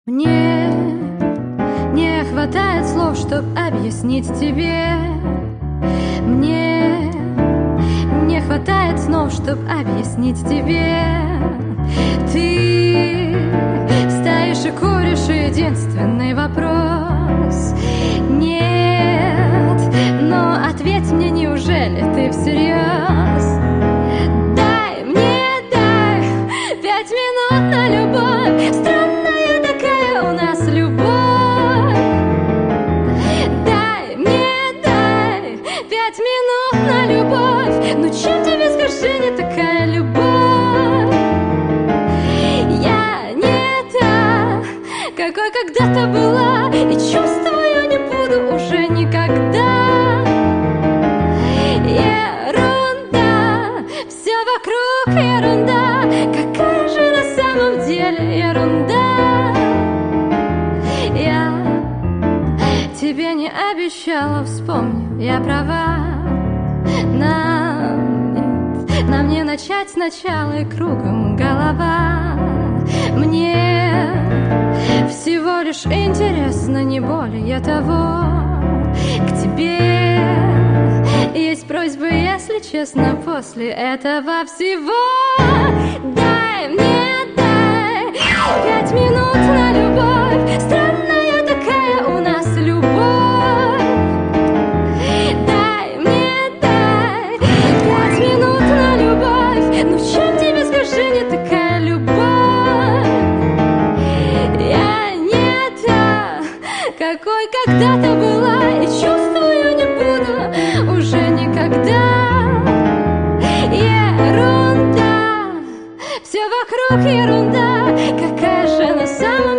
Мне не хватает слов, чтоб объяснить тебе. Мне не хватает снов, чтоб объяснить тебе. Ты стоишь и куришь, единственный вопрос. Нет, но ответь мне, неужели ты всерьез? Дай 5 минут на любовь. Странная такая у нас любовь. Дай 5 минут на любовь. Ну чем тебе, скажи, не такая любовь? Я не та, какой когда-то была, и чувствую, не буду уже никогда. Ерунда, все вокруг ерунда. Какая же на самом деле ерунда? Я тебе не обещала, вспомни, я права. Нам не начать сначала, и кругом голова. Мне всего лишь интересно, не более того. К тебе есть просьбы, если честно, после этого всего. Дай 5 минут на любовь. Странная такая у нас любовь. Дай 5 минут на любовь. Ну чем тебе, скажи, не такая любовь? Я не та, какой когда-то была, и чувствую, не буду уже никогда. Ерунда, все вокруг ерунда. Какая же на самом